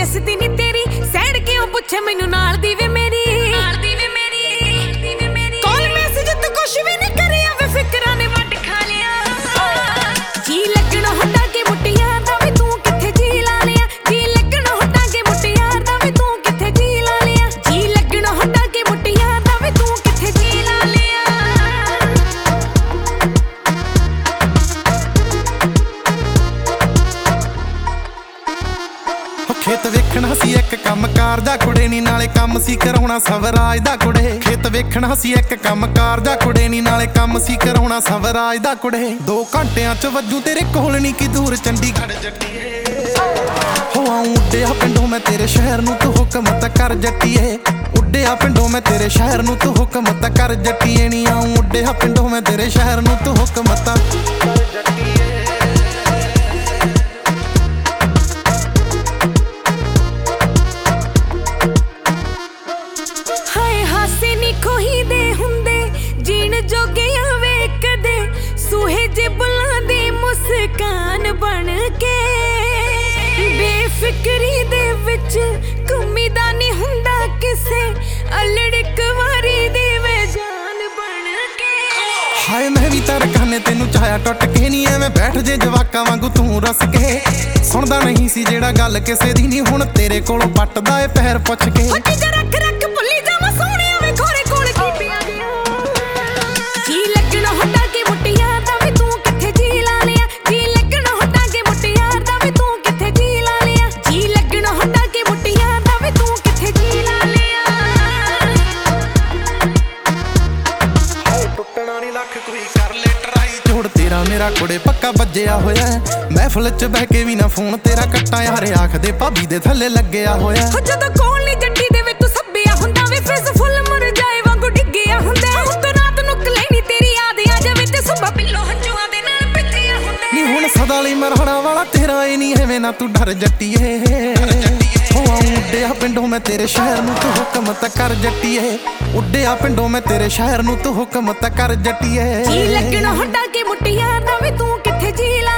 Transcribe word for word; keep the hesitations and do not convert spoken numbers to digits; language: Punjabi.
ਦਿਸਦੀ ਨੀ ਤੇਰੀ ਸੈੜ ਕਿਉਂ ਪੁੱਛੇ ਮੈਨੂੰ ਨਾਲ ਦੀ ਵੇ ਮੇਰੀ ਨਾਲ ਦੀ ਵੇ ਮੇਰੀ ਕਾਲ ਮੈਸੇਜ ਤੂੰ ਕੁਛ ਵੀ ਨਹੀਂ ਕਰਿਆ ਵੇ ਫਿਕਰਾਂ ਨੇ ਵੱਢ ਖਾ ਲਿਆ ਜੀ ਲੱਗਣਾ ਹਟਾ ਕੇ ਮੁੱਟਿਆਂ ਦਾ ਵੀ ਤੂੰ ਕਿੱਥੇ ਜੀ ਲਾ ਲਿਆ ਜੀ ਲੱਗਣਾ ਹਟਾ ਕੇ ਮੁੱਟਿਆਂ ਦਾ ਵੀ ਤੂੰ ਕਿੱਥੇ ਜੀ ਲਾ ਲਿਆ ਜੀ ਲੱਗਣਾ ਹਟਾ ਕੇ ਮੁੱਟਿਆਂ ਦਾ ਵੀ ਤੂੰ ਕਿੱਥੇ ਜੀ ਲਾ ਲਿਆ ਖੇਤ ਵੇਖਣਾ ਸੀ ਇੱਕ ਕੰਮਕਾਰ ਦਾ ਕੁੜੇ ਨੀ ਨਾਲੇ ਕੰਮ ਸੀ ਕਰਾਉਣਾ ਸਵਰਾਜ ਦਾ ਕੁੜੇ ਖੇਤ ਵੇਖਣਾ ਸੀ ਇੱਕ ਕੰਮਕਾਰ ਦਾ ਕੁੜੇ ਨੀ ਨਾਲੇ ਕੰਮ ਸੀ ਕਰਾਉਣਾ ਸਵਰਾਜ ਦਾ ਕੁੜੇ ਦੋ ਘੰਟਿਆਂ ਚ ਵੱਜੂ ਤੇਰੇ ਕੋਲ ਨੀ ਕੀ ਦੂਰ ਚੰਡੀਗੜ੍ਹ ਜੱਟੀਏ ਹੋ ਆਉਂ ਉੱਡਿਆ ਪਿੰਡੋਂ ਮੈਂ ਤੇਰੇ ਸ਼ਹਿਰ ਨੂੰ ਤੂੰ ਹੁਕਮ ਤਾਂ ਕਰ ਜੱਟੀਏ ਉੱਡਿਆ ਪਿੰਡੋਂ ਮੈਂ ਤੇਰੇ ਸ਼ਹਿਰ ਨੂੰ ਤੂੰ ਹੁਕਮ ਤਾਂ ਕਰ ਜੱਟੀਏ ਨੀ ਆਉਂ ਉੱਡਿਆ ਪਿੰਡੋਂ ਮੈਂ ਤੇਰੇ ਸ਼ਹਿਰ ਨੂੰ ਤੂੰ ਹੁਕਮ ਤਾਂ ਕਰ ਜੱਟੀਏ ਖੋਹੀ ਦੇ ਹੁੰਦੇ ਜੀਣ ਜੋਗਿਆਂ ਵੇਖਦੇ ਸੂਹੇ ਜੇ ਬੁਲਾਂ ਦੀ ਮੁਸਕਾਨ ਬਣ ਕੇ ਬੇਫਿਕਰੀ ਦੇ ਵਿੱਚ ਘੁੰਮੀਦਾ ਨਹੀਂ ਹੁੰਦਾ ਕਿਸੇ ਅਲੜਕ ਵਾਰੀ ਦੀ ਵੇ ਜਾਨ ਬਣ ਕੇ ਹਾਏ ਮੈਂ ਵੀ ਤਾਂ ਰਖਾਨੇ ਤੈਨੂੰ ਚਾਹਿਆ ਟੁੱਟ ਕੇ ਨਹੀਂ ਐਵੇਂ ਬੈਠ ਜੇ ਜਵਾਕਾਂ ਵਾਂਗੂ ਤੂੰ ਰਸ ਕੇ ਸੁਣਦਾ ਨਹੀਂ ਸੀ ਜਿਹੜਾ ਗੱਲ ਕਿਸੇ ਦੀ ਨਹੀਂ ਹੁਣ ਤੇਰੇ ਕੋਲੋਂ ਪੱਟਦਾ ਏ ਪੈਰ ਪੁੱਛ ਕੇ ਰੱਖ ਰੱਖ ਭੁੱਲੀ ਜਾਵਾਂ ਸੋਹਣਿਆ ਵੇ ਖੋਰੇ ਕੋਲ ਕੀਤੀਆਂ ਗਿਆ ਜੀ ਲੱਗਣਾ ਹਟਾ ਕੇ ਮੁੱਟਿਆਂ ਦਾ ਵੀ ਤੂੰ ਕਿੱਥੇ ਜੀ ਲਾ ਲਿਆ ਜੀ ਲੱਗਣਾ ਹਟਾ ਕੇ ਮੁੱਟਿਆਂ ਦਾ ਵੀ ਤੂੰ ਕਿੱਥੇ ਜੀ ਲਾ ਲਿਆ ਜੀ ਲੱਗਣਾ ਹਟਾ ਕੇ ਮੁੱਟਿਆਂ ਦਾ ਵੀ ਤੂੰ ਕਿੱਥੇ ਜੀ ਲਾ ਲਿਆ ਹਾਏ ਟੁੱਟਣਾ ਨਹੀਂ ਲੱਖ ਕੋਈ ਕਰ ਲੈ ਟਰਾਈ ਜੋੜ ਤੇਰਾ ਮੇਰਾ ਕੁੜੇ ਪੱਕਾ ਵੱਜਿਆ ਹੋਇਆ ਮਹਿਫਲ ਚ ਬਹਿ ਕੇ ਵੀ ਨਾ ਫੋਨ ਤੇਰਾ ਕੱਟਾ ਯਾਰ ਆਖਦੇ ਭਾਬੀ ਦੇ ਥੱਲੇ ਲੱਗਿਆ ਹੋਇਆ ਜਦੋਂ ਕੋਲ ਨਹੀਂ ਜੱਟੀ ਦੇ ਵਿੱਚ ਤੂੰ ਸੱਬਿਆ ਹੁੰਦਾ ਵੇ ਫੇਸ ਫੁੱਲ ਮਰ ਜਾਏ ਵਾਂਗੂ ਡਿੱਗਿਆ ਹੁੰਦਾ ਹੁਣ ਰਾਤ ਨੂੰ ਕਲੇਣੀ ਤੇਰੀ ਯਾਦ ਆ ਜਾਵੇ ਤੇ ਸੁਬਾ ਪਿੱਲੋ ਹੰਝੂਆਂ ਦੇ ਨਾਲ ਪਿੱਟਿਆ ਹੁੰਦਾ ਨੀ ਹੁਣ ਸਦਾ ਲਈ ਮਰਹਣਾ ਵਾਲਾ ਤੇਰਾ ਏ ਨਹੀਂ ਐਵੇਂ ਨਾ ਤੂੰ ਡਰ ਜੱਟੀਏ ਹੋ ਉੱਡਿਆ ਪਿੰਡੋਂ ਮੈਂ ਤੇਰੇ ਸ਼ਹਿਰ ਨੂੰ ਤੂੰ ਹੁਕਮ ਤਾਂ ਕਰ ਜੱਟੀਏ ਉੱਡਿਆ ਪਿੰਡੋਂ ਮੈਂ ਤੇਰੇ ਸ਼ਹਿਰ ਨੂੰ ਤੂੰ ਹੁਕਮ ਤਾਂ ਕਰ ਜੱਟੀਏ ਜੀ ਲੱਗਣਾ ਹਟਾ ਕੇ ਮੁੱਟਿਆਂ ਦਾ ਵੀ ਤੂੰ ਕਿੱਥੇ ਜੀ ਲਾ